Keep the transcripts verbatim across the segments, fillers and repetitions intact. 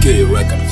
Key Records.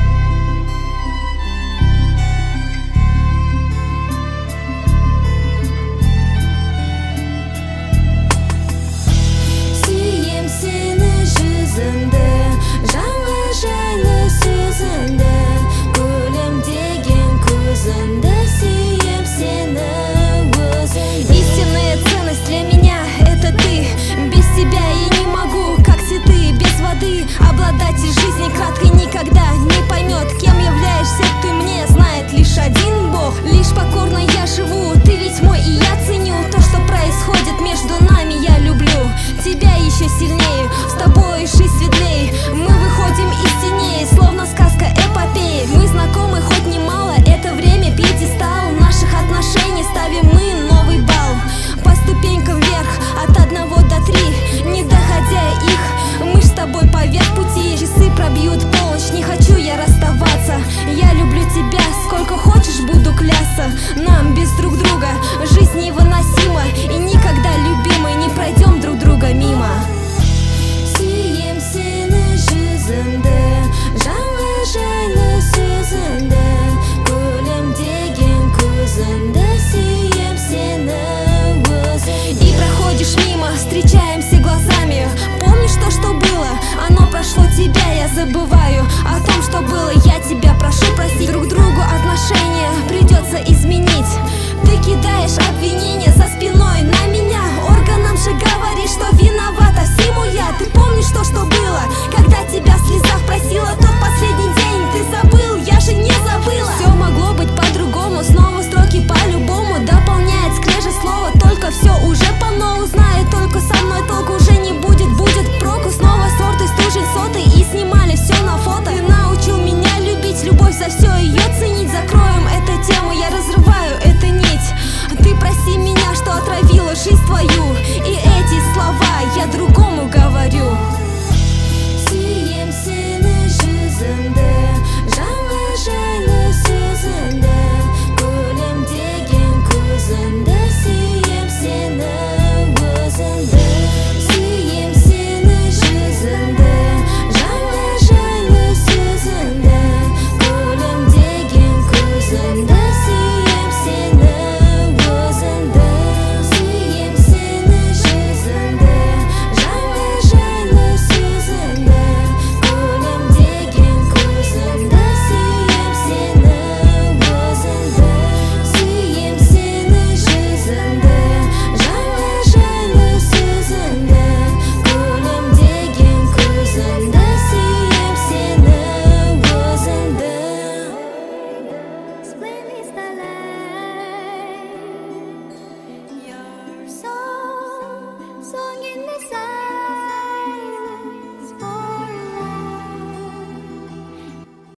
Сүйем сені жүзіңді, жаңа жайлы сөзіңді, күлімдеген көзіңді. Сүйем сені өзіңді. Истинная ценность для меня — это ты. Без тебя я не могу, как цветы без воды. Обладатель жизни краткой никогда не поймет, кем являешься ты мне, знает лишь один Бог. Лишь покорно я живу, ты ведь мой, и я ценю то, что происходит между нами. Я люблю тебя еще сильнее, с тобой жизнь светлей. Мы выходим из теней, словно сказка эпопеи. Мы знакомы хоть немало, это время пьедестал наших отношений. Ставим мы новый балл по ступенькам вверх, от одного до три, не доходя их. Мы ж с тобой поверх пути, часы пробьют полночь. Не хочу я расставаться, я люблю тебя, сколько хочешь буду клясться. Нам без друг друга жизнь невыносима, и никогда, любимый, не пройдем друг друга мимо. Сүйем сені жүзіңді, жаңа жайлы сөзіңді, күлімдеген көзіңді. Сүйем сені өзіңді. И проходишь мимо, встречаемся глазами. Помнишь то, что было? Оно прошло, тебя я забываю. О том, что было, я тебя прошу простить. Друг другу отношения придется изменить. Ты кидаешь обвинения за спиной на меня. Органам же говоришь, что виновата всему я. Ты помнишь то, что было?